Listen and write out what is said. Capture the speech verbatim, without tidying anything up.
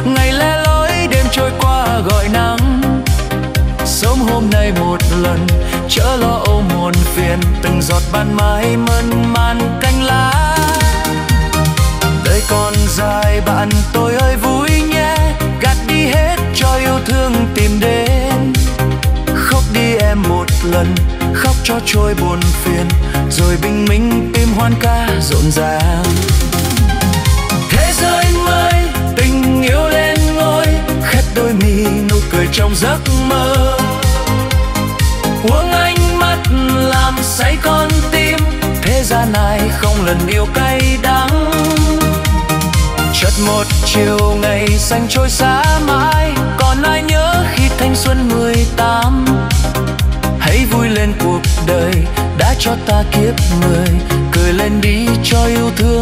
ngày lẻ loi đêm trôi qua gọi nắng. Sớm hôm nay một lần chớ lo âu muộn phiền, từng giọt ban mai mơn man cánh lá. Đời còn dài bạn tôi ơi vui nhé, gạt đi hết cho yêu thương tìm đến. Khóc đi em một lần, khóc cho trôi buồn phiền, rồi bình minh tim hoan ca rộn ràng. Thế giới mới tình yêu lên ngôi, khép đôi mi nụ cười trong giấc mơ. Uống ánh mắt làm say con tim, thế gian này không lần yêu cay đắng. Chợt một chiều ngày xanh trôi xa mãi, còn ai nhớ khi thanh xuân mười tám. Hãy vui lên cuộc đời đã cho ta kiếp người, cười lên đi cho yêu thương